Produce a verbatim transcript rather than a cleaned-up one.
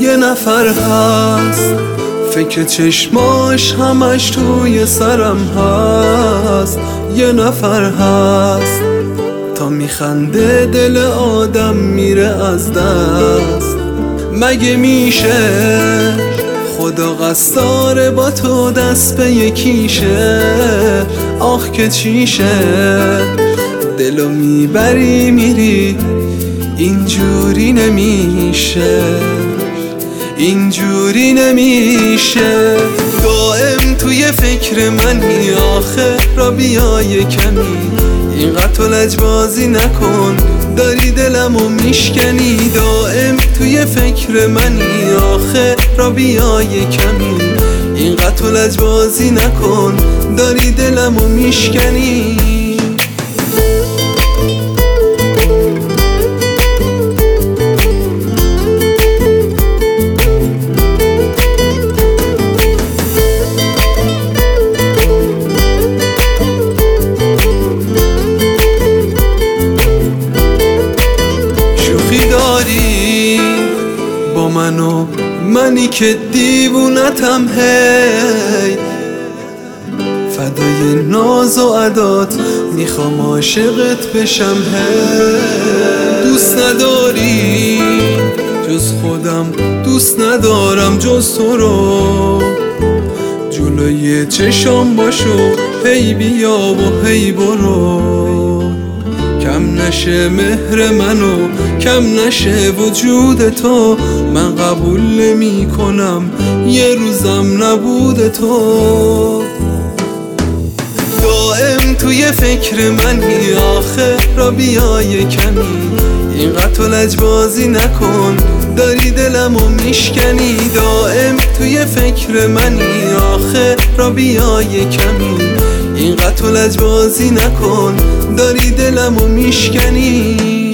یه نفر هست، فکر چشماش همش توی سرم هست. یه نفر هست تا میخنده دل آدم میره از دست. مگه میشه خدا قصاره با تو دست به یکیشه؟ آخ که چیشه دلو میبری میری، اینجوری نمیشه، اینجوری نمیشه. دائم توی فکر منی آخه را بیای کمی، اینقدر تو لجبازی نکن داری دلمو میشکنی. دائم توی فکر منی آخه را بیای کمی، اینقدر تو لجبازی نکن داری دلمو میشکنی. با منو منی که دیوونتم، هی فدای ناز و عدات میخوام عاشقت بشم. هی دوست نداری جز خودم، دوست ندارم جز تو رو. جلوی چشام باشو هی بیا و هی برو، کم نشه مهر منو کم نشه وجود تو. من قبول نمی کنم یه روزم نبود تو. دائم توی فکر منی آخه را بیای کمی، اینقدر تو لجبازی نکن داری دلمو میشکنی. دائم توی فکر منی آخه را بیای کمی، اینقدر تو لجبازی نکن داری دلمو میشکنی.